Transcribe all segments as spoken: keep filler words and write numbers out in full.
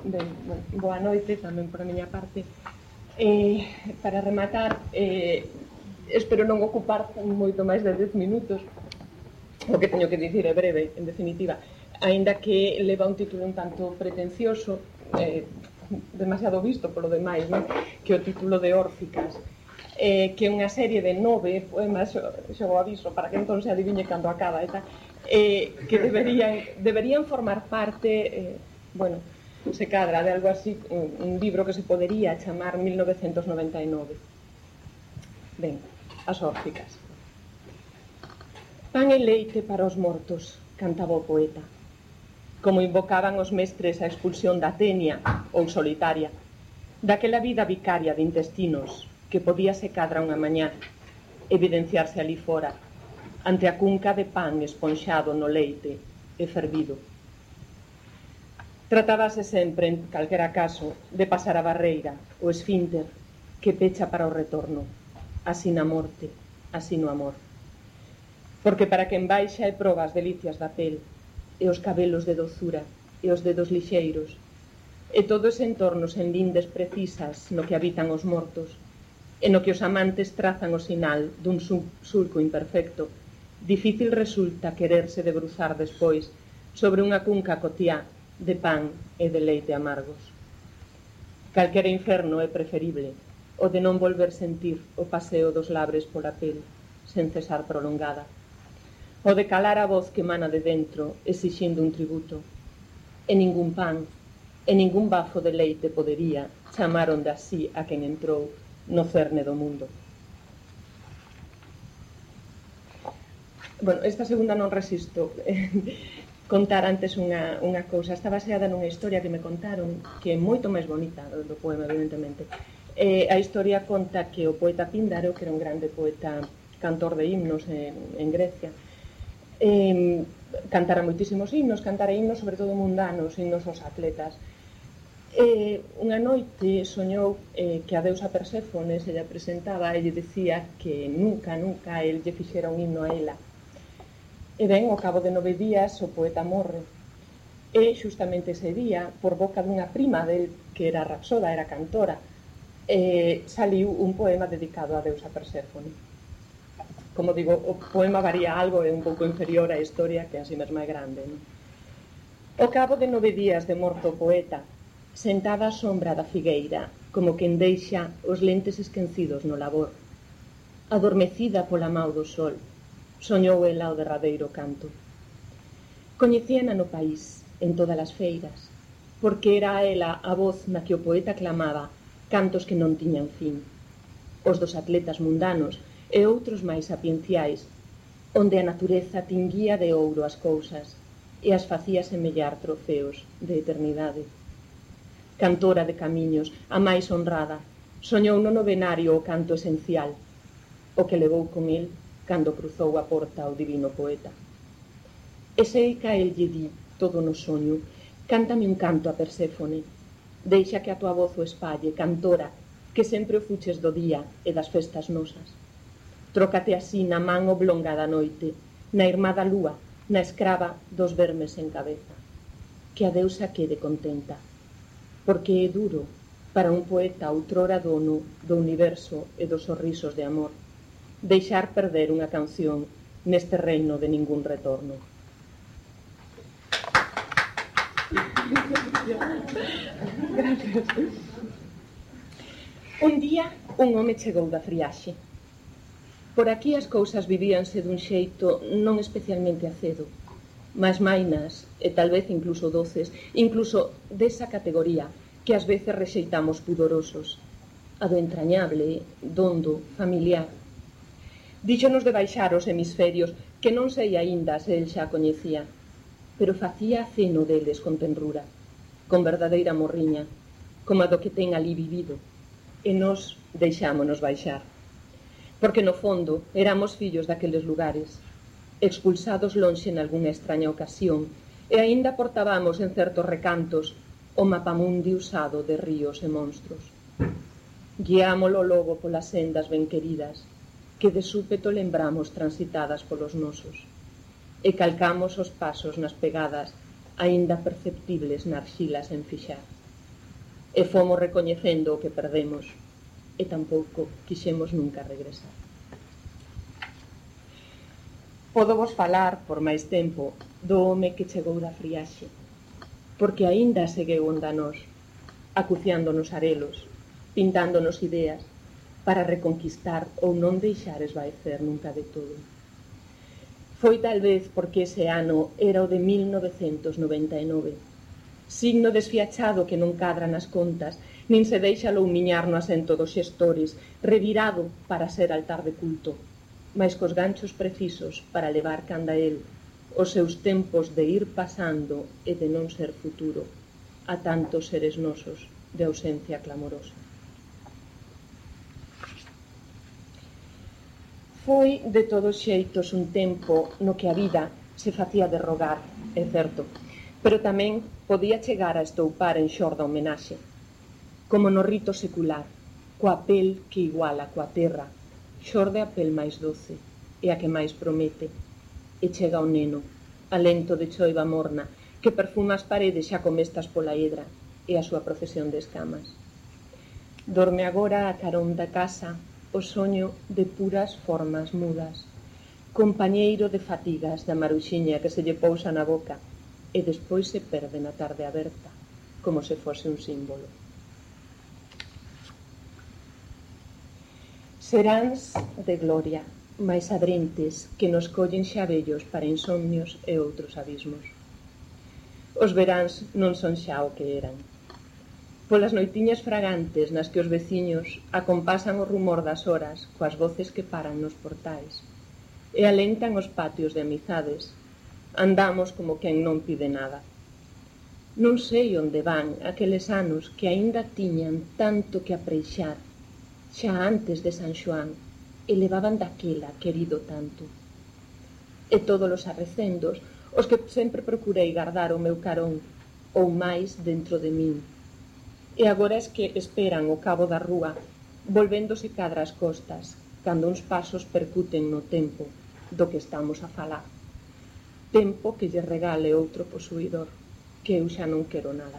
Ben, bueno, boa noite tamén por a miña parte. Eh, para rematar, eh, espero non ocupar moito máis de dez minutos. O que teño que dicir é breve, en definitiva, aínda que leva un título un tanto pretencioso, eh, demasiado visto polo demais, non? Que o título de Órficas, eh, que é unha serie de nove poemas, xo o aviso para que entón se adiviñe cando acaba, e tal, eh, que deberían, deberían formar parte, eh, bueno, se cadra de algo así, un, un libro que se podería chamar mil novecentos noventa e nove. Ben, as Órficas. Pan e leite para os mortos, cantaba o poeta, como invocaban os mestres a expulsión da tenia ou solitaria, daquela vida vicaria de intestinos que podíase cadra unha mañá evidenciarse ali fora, ante a cunca de pan esponxado no leite e fervido. Tratábase sempre, en calquera caso, de pasar a barreira, o esfínter, que pecha para o retorno, así na morte, así no amor. Porque para quen baixa e proba as delicias da pel, e os cabelos de dozura, e os dedos lixeiros, e todo ese entorno sen lindes precisas no que habitan os mortos, e no que os amantes trazan o sinal dun sulco imperfecto, difícil resulta quererse debruzar despois sobre unha cunca cotiá de pan e de leite amargos. Calquera inferno é preferible, o de non volver sentir o paseo dos labres pola pel, sen cesar prolongada, o de calar a voz que emana de dentro, exixindo un tributo, e ningún pan, e ningún bafo de leite podería chamar onde así a quen entrou no cerne do mundo. Bueno, esta segunda non resisto contar antes unha, unha cousa. Está baseada nunha historia que me contaron, que é moito máis bonita do poema, evidentemente. Eh, a historia conta que o poeta Píndaro, que era un grande poeta cantor de himnos en, en Grecia, eh, cantara moitísimos himnos, cantara himnos sobre todo mundanos, himnos aos atletas. Eh, unha noite soñou eh, que a deusa Perséfone se lle presentaba e lle decía que nunca, nunca el lle fixera un himno a ela. E ben, ao cabo de nove días o poeta morre. E xustamente ese día, por boca dunha prima del, que era rapsoda, era cantora, eh, saliu un poema dedicado a deusa Perséfone. Como digo, o poema varía algo, é un pouco inferior á historia, que así mesmo é grande, non? Ao cabo de nove días de morto o poeta, sentada á sombra da figueira, como quen deixa os lentes esquecidos no labor, adormecida pola mau do sol, soñou ela o derradeiro canto. Coñecíana no país, en todas as feiras, porque era ela a voz na que o poeta clamaba cantos que non tiñan fin, os dos atletas mundanos e outros máis sapienciais, onde a natureza tinguía de ouro as cousas e as facía semellar trofeos de eternidade. Cantora de camiños, a máis honrada, soñou no novenario o canto esencial, o que levou con el cando cruzou a porta o divino poeta. E sei que a el lle di, todo no soño, cántame un canto a Perséfone, deixa que a tua voz o espalle, cantora, que sempre o fuches do día e das festas nosas. Trócate así na man oblonga da noite, na irmá da lúa, na escrava dos vermes en cabeza. Que a deusa quede contenta, porque é duro para un poeta outrora dono do universo e dos sorrisos de amor, deixar perder unha canción neste reino de ningún retorno. Gracias. Un día un home chegou da friaxe. Por aquí as cousas vivíanse dun xeito non especialmente acedo, mas mainas e tal vez incluso doces, incluso desa categoría que ás veces rexeitamos pudorosos, a do entrañable, dondo, familiar. Díxonos de baixar os hemisferios, que non sei aínda se el xa coñecía, pero facía aceno deles con tenrura, con verdadeira morriña, como a do que ten ali vivido, e nos deixámonos baixar. Porque no fondo éramos fillos daqueles lugares, expulsados lonxe en algunha extraña ocasión, e aínda portábamos en certos recantos o mapamundi usado de ríos e monstros. Guiámolo logo polas sendas ben queridas, que de súpeto lembramos transitadas polos nosos, e calcamos os pasos nas pegadas aínda perceptibles na arxila sen fixar. e fomos recoñecendo o que perdemos, e tampouco quixemos nunca regresar. Podo vos falar, por máis tempo, do home que chegou da friaxe, porque aínda segueu onda nós, acuciándonos arelos, pintándonos ideas, para reconquistar ou non deixar esvaecer nunca de todo. Foi tal vez porque ese ano era o de mil novecentos noventa e nove, signo desfiachado que non cadra nas contas, nin se deixa loumiñar no asento dos xestores, revirado para ser altar de culto, mais cos ganchos precisos para levar canda el os seus tempos de ir pasando e de non ser futuro a tantos seres nosos de ausencia clamorosa. Foi de todos xeitos un tempo no que a vida se facía de rogar, é certo, pero tamén podía chegar a estoupar en xorda homenaxe, como no rito secular, coa pel que iguala coa terra, xorde a pel máis doce e a que máis promete, e chega o neno, alento de choiva morna, que perfuma as paredes xa comestas pola hedra e a súa procesión de escamas. Dorme agora a carón da casa o soño de puras formas mudas, compañeiro de fatigas da maruxiña que se lle pousa na boca e despois se perde na tarde aberta, como se fose un símbolo. Seráns de gloria, máis adrentes que nos collen xa vellos para insomnios e outros abismos. Os veráns non son xa o que eran. Polas noitiñas fragantes nas que os veciños acompasan o rumor das horas coas voces que paran nos portais e alentan os patios de amizades, andamos como quen non pide nada. Non sei onde van aqueles anos que aínda tiñan tanto que apreixar, xa antes de San Xoán, e levaban daquela querido tanto. E todos os arrecendos, os que sempre procurei guardar o meu carón, ou máis dentro de min. E agora es que esperan o cabo da rúa, volvéndose cadra as costas, cando uns pasos percuten no tempo do que estamos a falar. Tempo que lle regale outro posuidor, que eu xa non quero nada.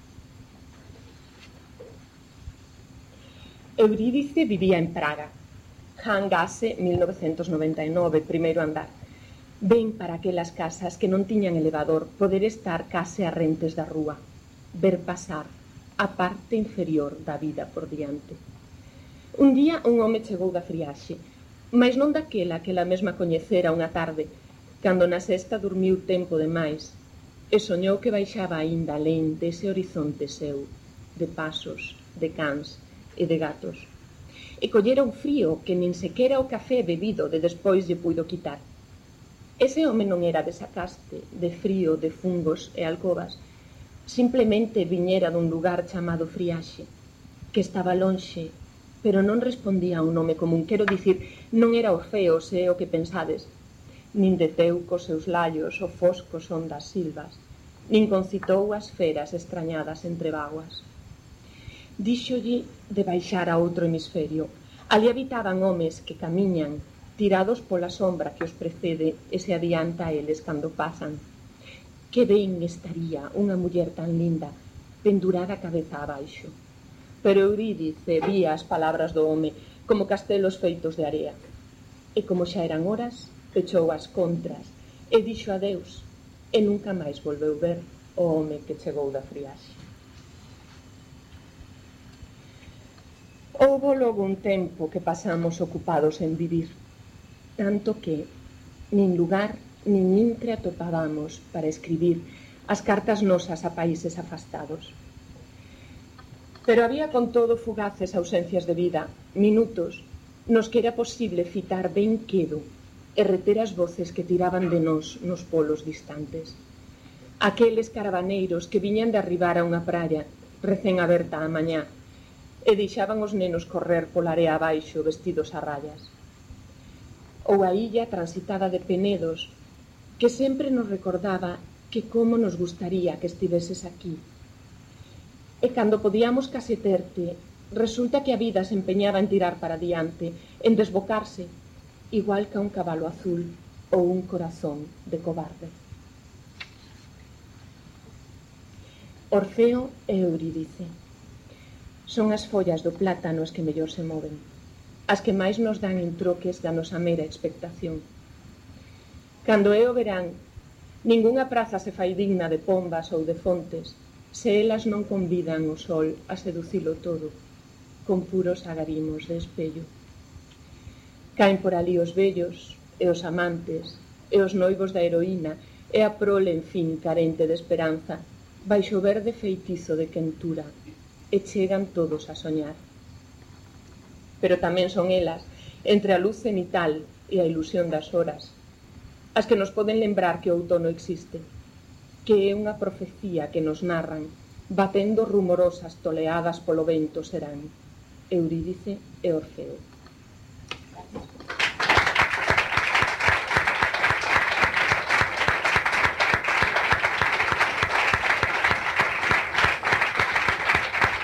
Eurídice vivía en Praga. Hangasse, mil novecentos noventa e nove, primeiro andar. Ben para aquelas casas que non tiñan elevador, poder estar case a rentes da rúa, ver pasar a parte inferior da vida por diante. Un día un home chegou da friaxe, mais non daquela que ela mesma coñecera unha tarde, cando na sesta dormiu tempo demais, e soñou que baixaba aínda alén dese horizonte seu, de pasos, de cans e de gatos, e collera un frío que nin sequera o café bebido de despois lle puido quitar. Ese home non era desa caste, de frío, de fungos e alcobas, simplemente viñera dun lugar chamado Friaxe, que estaba lonxe, pero non respondía a un nome común. Quero dicir, non era Orfeo, se é o que pensades, nin deteu cos seus laios o fosco son das silvas, nin concitou as feras extrañadas entre vaguas. Díxolle de baixar a outro hemisferio. Ali habitaban homes que camiñan, tirados pola sombra que os precede e se adianta a eles cando pasan. Que ben estaría unha muller tan linda, pendurada a cabeza abaixo. Pero Eurídice vía as palabras do home como castelos feitos de area. E como xa eran horas, pechou as contras e dixo adeus, e nunca máis volveu ver o home que chegou da friaxe. Houbo logo un tempo que pasamos ocupados en vivir, tanto que nin lugar nin intre atopábamos para escribir as cartas nosas a países afastados. Pero había con todo fugaces ausencias de vida, minutos nos que era posible fitar ben quedo e reter as voces que tiraban de nós nos polos distantes. Aqueles caravaneiros que viñan de arribar a unha praia recén aberta a mañá e deixaban os nenos correr pola area abaixo vestidos a rayas. Ou a illa transitada de penedos que sempre nos recordaba que como nos gustaría que estiveses aquí. E cando podíamos case terte, resulta que a vida se empeñaba en tirar para diante, en desbocarse, igual que a un cabalo azul ou un corazón de cobarde. Orfeo e Eurídice. Son as follas do plátano as que mellor se moven, as que máis nos dan en troques da nosa mera expectación. Cando é o verán, ningunha praza se fai digna de pombas ou de fontes se elas non convidan o sol a seducilo todo, con puros agarimos de espello. Caen por ali os vellos, e os amantes, e os noivos da heroína, e a prole, en fin, carente de esperanza, baixo verde feitizo de quentura, e chegan todos a soñar. Pero tamén son elas, entre a luz cenital e a ilusión das horas, as que nos poden lembrar que o outono existe, que é unha profecía que nos narran, batendo rumorosas toleadas polo vento serán Eurídice e Orfeo.